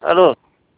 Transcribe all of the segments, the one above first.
Alô?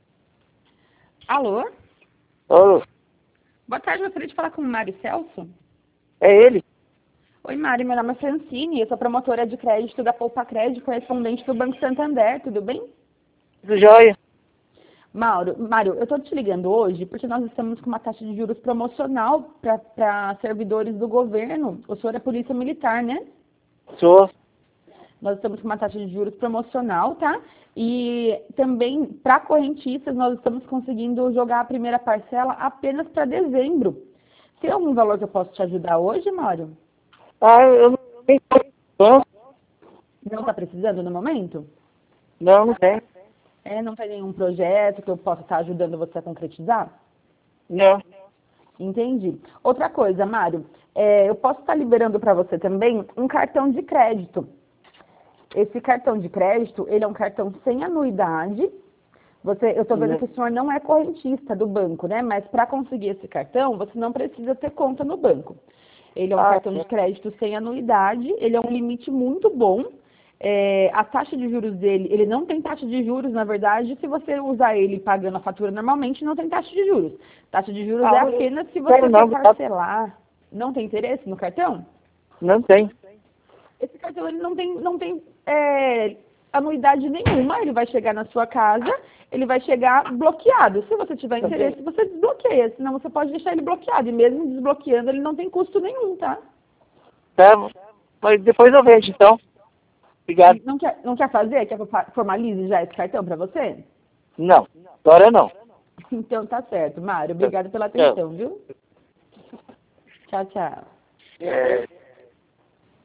Alô? Alô? Boa tarde, gostaria de falar com o Mário Celso. É ele? Oi, Mário, meu nome é Francine, eu sou promotora de crédito da Poupa Crédito, correspondente do Banco Santander, tudo bem? Tudo jóia? Mário, eu estou te ligando hoje porque nós estamos com uma taxa de juros promocional para servidores do governo. O senhor é polícia militar, né? Sou. Nós estamos com uma taxa de juros promocional, tá? E também, para correntistas, nós estamos conseguindo jogar a primeira parcela apenas para dezembro. Tem algum valor que eu possa te ajudar hoje, Mário? Eu não tenho. Não está precisando no momento? Não, não tem. Não tem nenhum projeto que eu possa estar ajudando você a concretizar? Não. Entendi. Outra coisa, Mário, eu posso estar liberando para você também um cartão de crédito. Esse cartão de crédito, ele é um cartão sem anuidade. Eu estou vendo que o senhor não é correntista do banco, né? Mas para conseguir esse cartão, você não precisa ter conta no banco. Ele é um cartão de crédito sem anuidade, ele é um limite muito bom. A taxa de juros dele, ele não tem taxa de juros, na verdade, se você usar ele pagando a fatura normalmente, não tem taxa de juros. Taxa de juros é apenas se você for parcelar. Não tem interesse no cartão? Não tem. Esse cartão ele não tem anuidade nenhuma, ele vai chegar na sua casa, ele vai chegar bloqueado. Se você tiver interesse, você desbloqueia, senão você pode deixar ele bloqueado. E mesmo desbloqueando, ele não tem custo nenhum, tá? Tá, mas depois eu vejo, então. Obrigado. Não quer fazer? Quer que eu formalize já esse cartão para você? Não. Agora não. Então tá certo, Mário. Obrigado pela atenção, viu? Tchau, tchau.